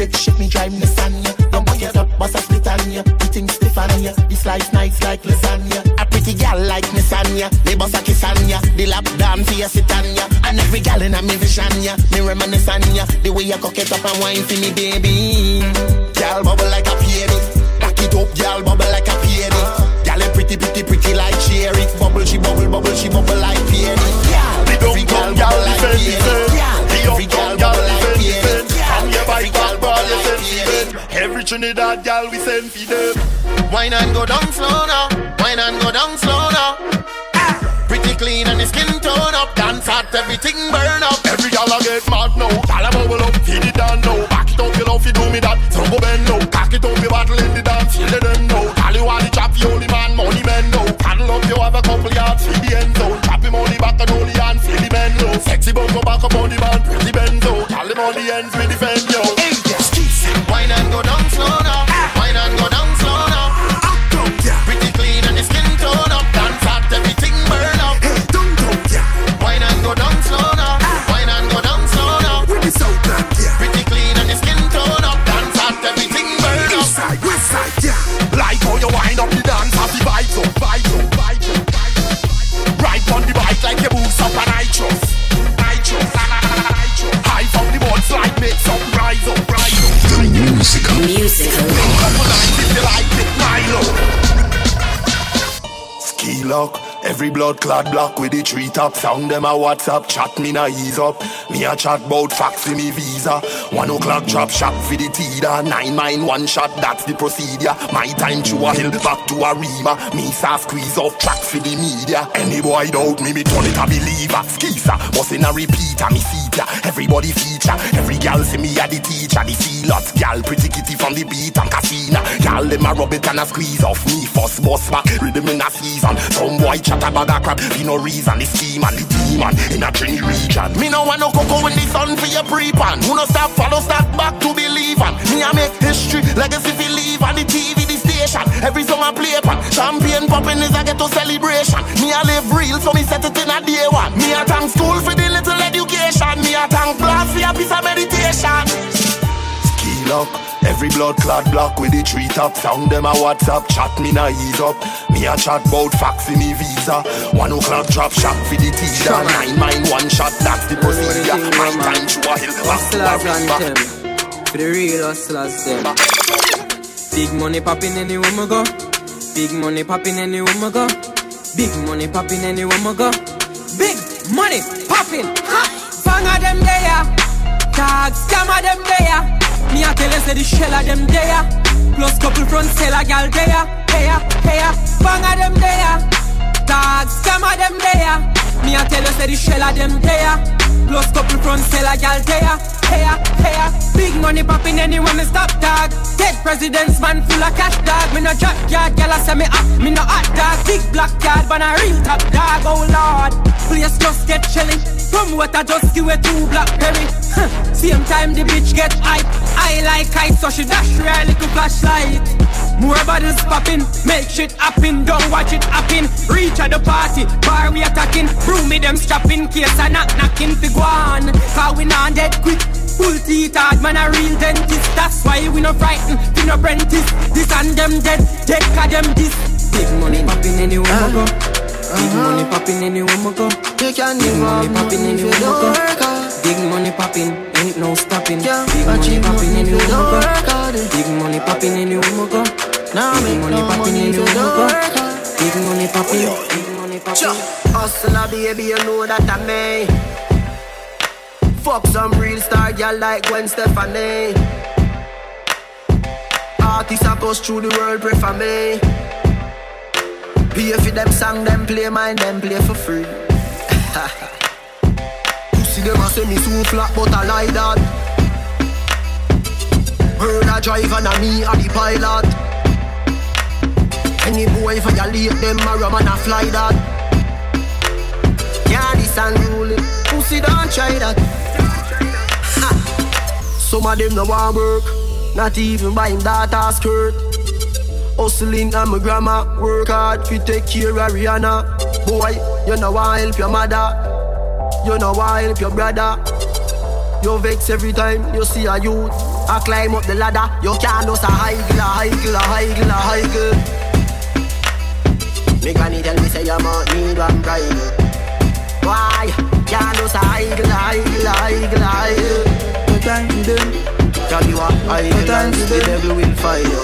Red shit me drive lasagna. Don't buy it up, bust a split on ya. Eating stiff on ya. This slice nice like lasagna. A pretty gal like Nisanya. They bust a kiss on ya. The lap dance for ya sit on ya. And every gal in a me vision ya. Me reminisce on ya. The way you cock it up and wine for me baby. Gal bubble like a peony. Back it up, gal bubble like a peony. Gal pretty like cherry. Bubble she bubble like peony. Every gal bubble like peony. Every gal bubble like peony. And you buy back ball, you send for them. Every Trinidad gal we send for them. Wine and go down slow now. Wine and go down slow now. Pretty clean and the skin tone up. Dance hot, everything burn up. Every gal I get mad now. Gal a bubble up, feed it down now. Back it up, you love, you do me that. So go bend now. Cock it up, you battle in the dance. You let them know. Gal you want the chop, you only man, money men know. Paddle up, you have a couple yards, feed the end zone. Chop him on the back and only hands, feel the men know. Sexy bum go back up on the band, pretty benzo. Gal him on the ends, we defend yo. Wine and go down slow now. Wine and go down slow now. Pretty clean and the skin tone up. Dance hot, everything burn up. Wine and go down slow now. Wine and go down slow now. Pretty clean and the skin tone up. Dance hot, everything burn up. West side, yeah. Like how you wind up the dance, have the vibes up, vibes up, vibes up. Right on the bike like you boost up and I trust. High from the boards like mix up, rise up, rise up. Musical. Couple nights if you like it, Milo. Ski lock. Every blood clad block with the treetop sound them a WhatsApp chat me na ease up. Me a chat bout facts for me visa. 1 o'clock drop shot for the Tida. 9 mine 1 shot that's the procedure. My time to a hill back to a Rima. Me sa squeeze up tracks for the media. Any boy doubt me turn it a believer. Skisa bust in a repeater me see ya. Everybody feature. Every gal see me a the teacher. The feelers gal pretty kitty from the beat and casino. Gal them a rub it and a squeeze off me first boss back rhythm in a season. Some boy chat about a crap, for no reason. The scheme and the demon in a Trini region. Me no want no cocoa in the sun for your pre-pan. Who no stop follow, start back to believe on. Me a make history, legacy fi leave on the TV, the station. Every song I play pan. Champagne popping is a ghetto celebration. Me a live real, so me set it in a day one. Me a thank school for the little education. Me a thank class for a piece of meditation. Ski lock. Every blood clad block with the treetop sound them a WhatsApp chat me na ease up. Me a chat bout facts for me visa. 1 o'clock drop shot for the Tida. 9 mine 1 shot that's the procedure. My time to a hill back to a river. For the real hustlers them. Big money popping anywhere me go. Big money popping anywhere me go. Big money popping anywhere me go. Big money popping. Fang of them there. Tag scam of them there. Me a tell you say the shell of them there. Plus couple front seller gal there. Hey, bang of them there. Tag scam of them there. Me a tell you say the shell of them there. Plus couple front seller gal there. Hey, big money popping anywhere me stop dog. Dead presidents man full of cash dog. Me no drop yard gal a say me up. Me no hot dog. Big black card but a real top dog. Oh lord, place just get chilly. From what I just give it 2 blackberry. Same time the bitch get hype. I like ice so she dash real little flashlight. More bottles popping, make shit happen. Don't watch it happen. Reach at the party, bar we attacking. Room me them strapping, case I knocking for go on. Cause we not dead quick. Full teeth hard, man a real dentist. That's why we no frightened, we no apprentice. This and them dead cause them this. Big money popping anywhere we go. Big money popping anywhere we go. You can Big give money up popping if you anywhere we don't go. work hard. Big money popping, ain't no stopping. Yeah, big money popping anywhere we go. hard. Big money popping anywhere we go. Now Big make money no popping money if you anywhere we don't go. work hard. Big money popping, big money popping. Hustler baby, you know that I may. Fuck some real star girl like Gwen Stefani. Artists across through the world pray for me. Pay for them song, them play mine, them play for free. You see them a say me so flat, but I like that. Bird a drive and a me a the pilot. Any boy for your late, them a rum and a fly that. Yeah, this unruly, pussy don't try that. Some of them no want work, not even buying daughter skirt. Hustling and my grandma, work hard to take care of Rihanna. Boy, you know want help your mother, you know want help your brother. You vex every time you see a youth. I climb up the ladder. You can't just a higgle. Me granny tell me say you might need one bride. Why? Can't just a higgle. No time for them. Tell you what, no time for the devil will fight you.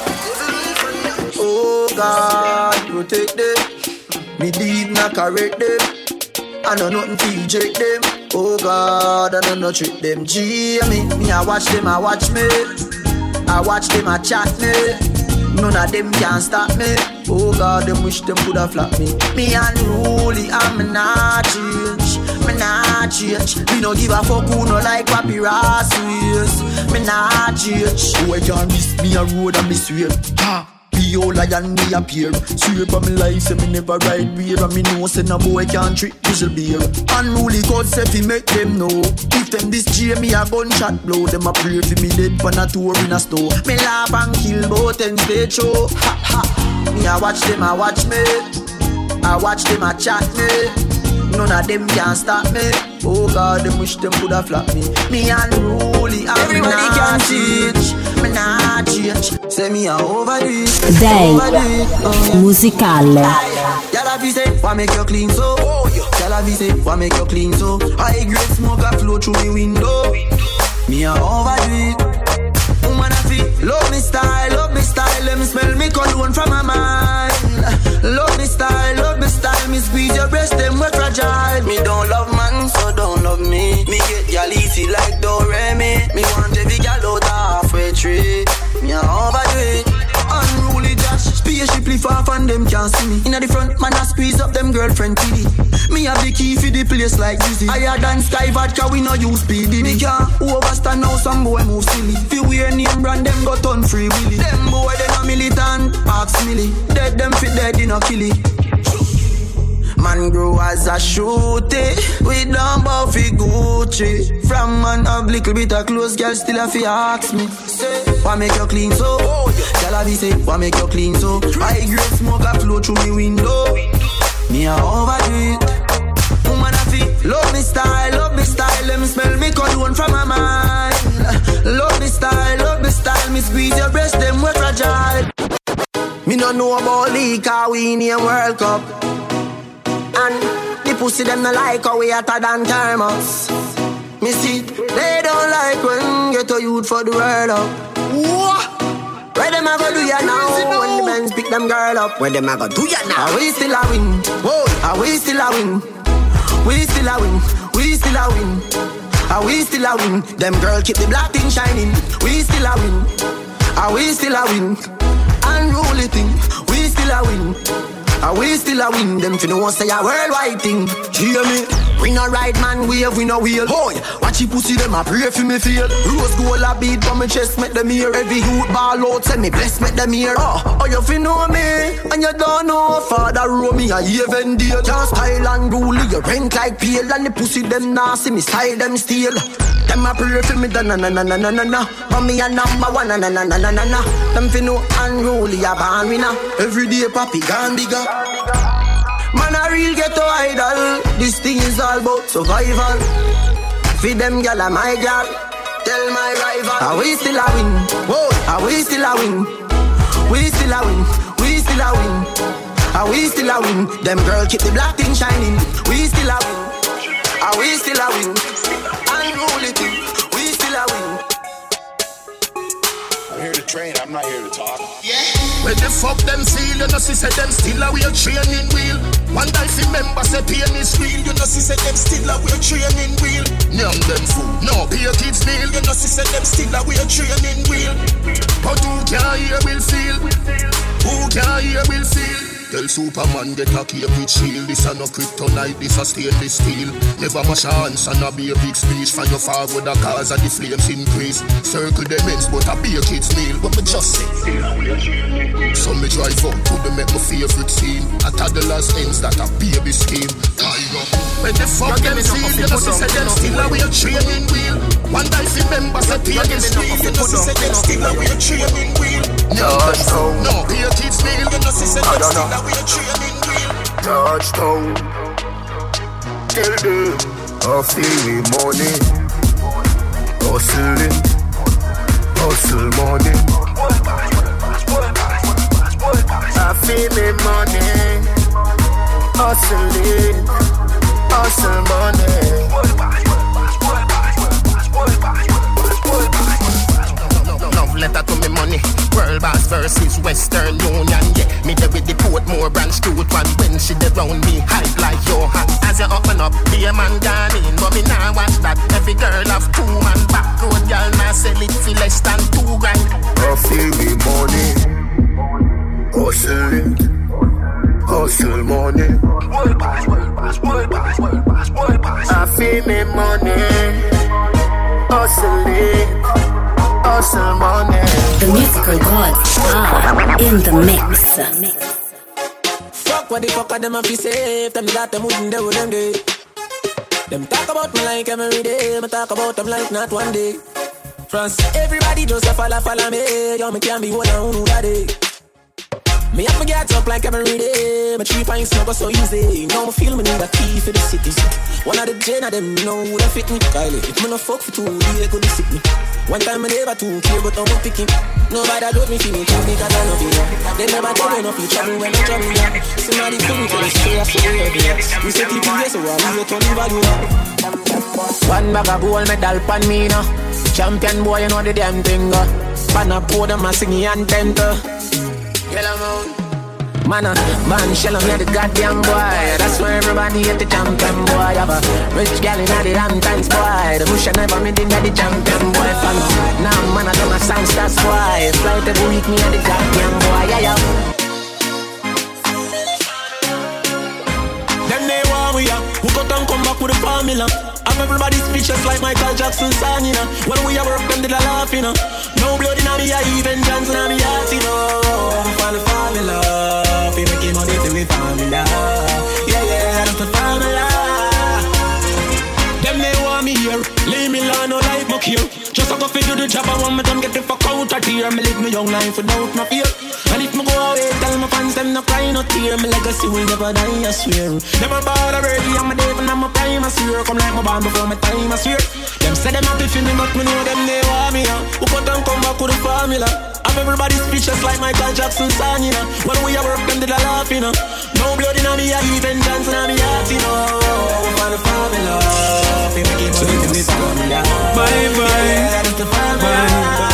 Oh God, protect them. Me deed not correct them. I know nothing to eject them. Oh God, I don't know treat them. G me I watch them, I watch me. I watch them, I chat me. None of them can stop me. Oh God, them wish them could have flapped me. Me unruly, I'm not change. Me not change. Me no give a fuck who no like papyrus ways. Me not change. Who I can't miss me a road and me swear. Ha! Be all lion me appear. Swear for me life, say me never ride beer. And me know say no boy can't trick whistle beer. Unruly God say fi make them know. If them this cheer me a gunshot blow. Them a pray fi me dead pan a tour in a store. Me laugh and kill both and stage show. Ha ha. Me I watch them, I watch me. I watch them, I chat me. None of them can stop me. Oh God, them wish them could have flapped me. Me unruly, everybody can change. Me not change. Say me a overdo it. Day musicale. Y'all have say, why make you clean so? Y'all have say, why make you clean so? High grade smoke a flow through me window. Me a overdo it. Woman I feel, love me style. Let me smell me cologne from my mind. Love me style. Me squeeze your breast, them we're fragile. Me don't love man, so don't love me. Me get y'all easy like Doremi. Me want every gal out halfway tree. Me a overdo it. Unruly Josh, spaceship far from them can't see me. Inna the front, man I squeeze up them girlfriend PD. Me have the key for the place like Dizzy. Higher than Sky Vodka, we no use PD. Me can't overstand now some boy move silly. Fi wear name brand, them got on free willy. Them boy they no militant, ask milli. Dead them fit dead, they no kill it. Man grow as a shooty. We don't bow fi Gucci. From man have little bit of clothes, girl still a fi ask me. Say, why make you clean so? Girl a be say, why make you clean so? High grade smoke a flow through me window. Me a overdo it. Woman a fi love me style. Let me smell me cologne from my mind. Love me style. Me squeeze your breast, them we're fragile. Me no know about league, cause we in a World Cup. And the pussy them no like how we hotter than thermos. Me see, they don't like when get a youth for the world up. What? Where them a go do ya now? When the men pick them girl up, where them a go do ya now? Are we still a win? Whoa, are we still a win? We still a win. We still a win. Are we still a win? Them girl keep the black thing shining. We still a win. Are we still a win? Unruly thing. We still a win. Are we still a win? Them finna want say a worldwide thing. Hear me? We no ride man wave, we no wheel. Boy, watch you pussy them a pray for me feel. Rose gold a beat from my chest make them hear. Every youth ball out say me bless make them hear. Oh you fi know me and you don't know. Father row me a even deal. Can't style and rule you rank like pale. And the pussy them nasty me style them steal. Them a pray for me da na na na na na na na. But me a number one na na na na na na na. Them fi know unruly a born winner. Every day papi gone bigger. Man a real ghetto idol. This thing is all about survival. Feed them gal a my gal. Tell my rival. Are we still a win? Whoa, are we still a win? We still a win. We still a win. Are we still a win? Them girl keep the black thing shining. We still a win. Are we still a win? Unruly thing. We still a win. I'm here to train, I'm not here to talk. Yeah. When the fuck them feel, you know see say them still a wheel training wheel. One day fi member say pain is real, you know see say them still a wheel training wheel. Name them fool, no pay kids meal, you know see say them still a wheel training wheel. But who can hear will feel? Who can hear will feel? Tell Superman get a cape with shield. This a no kryptonite, this a stainless steel. Never mash a hands and a be a big speech. From your forward the cars and the flames increase. Circle the ends but a be a kid's meal. But me just say so me drive up to the make my favorite scene. A toddler's ends that a baby scheme. When the fuck them feel, you know see say them still a wheel training wheel. One day fi members say pain is real. You know see say them still a wheel training wheel. No be a kid's meal. You know see say them still a wheel training wheel. Touchdown. Tell them I feel me money hustling. Hustle money. I feel me money. Hustle it. Hustle money. Love letter to me money. World Boss versus Western Union. Yeah, me there with the Portmore branch to it one. When she dey round me, hype like Johan. As you open up, be a man gone in. But me nah watch that. Every girl have 2 man back road. Girl nah sell it for less than 2 grand. I feel me money. Hustle it. Hustle money. I feel me money. Hustle it. Hustle money. The musical gods are in the mix. Fuck what the fuck are them a be safe. Them got them wouldn't do them day. Them talk about me like every day. Me talk about them like not one day. France, everybody just a follow me. Yo, me can't be one on who that day. Me have me get up like every day. My 3 pints never so easy. Now me feel me need a key for the city. One of the gen of them, you know who that fit me. Kylie, if me no fuck for 2, they could sick me. One time I never too care, but I'm picking. Nobody got me feeling too because I love you. They never tell me enough, you trouble when I'm trouble. Somebody couldn't tell us straight after the idea. We say people here, so I will turn the value. One bag of gold medal pan me now. Champion boy, you know the damn thing. Pan a pour them a singing anthem. Yellow moon. Man, shell on the goddamn boy. That's why everybody at the champion boy. Have a rich gal in the damn times boy. The bush never made in the champion boy. Now man, I don't have sound stars boy. Flight every week me at the goddamn boy. Yeah, yeah. Them they want we up. Who got down come back with the formula. I'm everybody speechless like Michael Jackson song, you know. When we a work, them did a laugh, you know. No blood in me, I even Johnson in me heart, you know. For the formula, we making money to we formula. Yeah, that's the formula. Them they want me here, leave me alone, no life muck here. Just a go fi do the job, I want me done get the fuck out of here. Me live me young life without no fear. And if me go away, tell my fans them no cry, no tear. My legacy will never die, I swear. Never bother already, I'm a devil, I'm a prime, I swear. Come like my band before my time, I swear. Them say them happy for me, but me know them they want me, Who cut and come back with the formula. I'm everybody speechless like Michael Jackson song, you know. When we a work, them did a laugh, you know. No blood in me, I even Johnson in me heart, you know. For the formula, we make it money to the formula. Bye, that's the formula.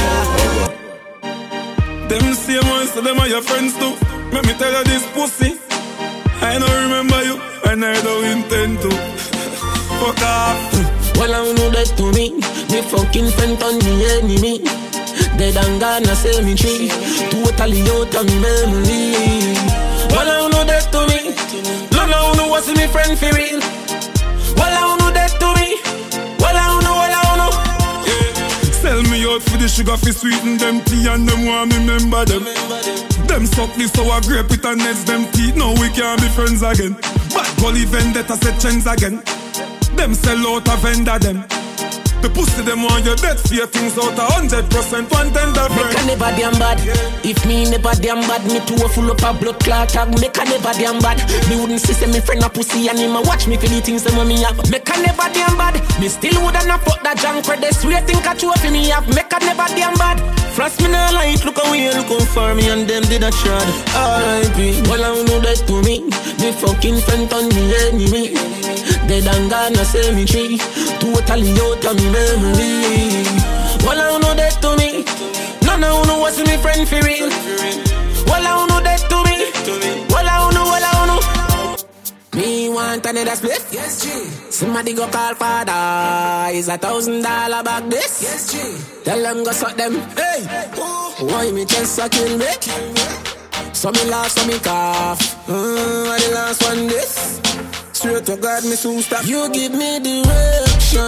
Them same ones, so them are your friends too. Let me tell you this pussy, I don't remember you, and I don't intend to. Fuck off. Well, I know that to me. Me fucking friend on the enemy. Dead and gone, I say me tree. Totally out of memory. Well, I know that to me. No, no, what's me friend for real. Well, I know that to me. Well, I know. Sell me out for the sugar fi sweeten them tea and them want me remember them. Them suck the sour grape with and nets them teeth. Now we can't be friends again. Bad gully vendetta set chains again. Them sell out a vendor them. The pussy them want your death fear things out 100% one tender friend. Make a never damn bad. If me never damn bad, me too full up a blood clot tag. Make a never damn bad. Me wouldn't see say me friend a pussy and him a watch me for the things them me have. Make a never damn bad. Me still woulda not fuck that junk for this way think I true for me have. Make a never damn bad. Frost me no light, look away, look how far me and them did a trod. R.I.P. Well I know that to me. Me fucking friend on the enemy. Dead and gone, I say me tree. Totally out of me memory. Well I know that to me. No, what's me friend for real. Well I know that to me. Well I know. Me want another split? Yes, G. Somebody go call father. Is $1,000 back this? Yes, G. Tell them go suck them. Hey, why me just a kill me? So me laugh, so me cough. The last one this. Straight to God, me soon stop. You give me direction.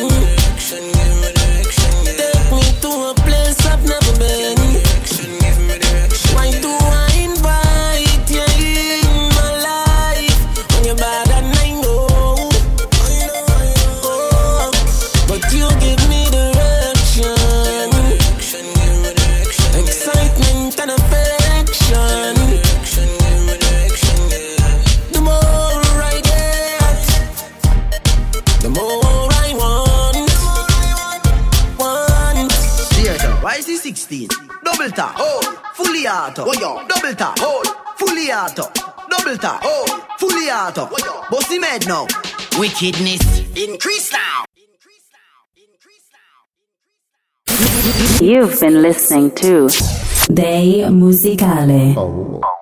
Take me to a place I've never been. Why do I invite you in my life when you're bad and I know? But you give me direction, excitement and affection. The more I get, the more I want. Theater, why is 16. Double tap, fully auto. Double tap, fully auto. Double tap, fully auto. Bossy mad now. Wickedness increase now. You've been listening to Day Musicale.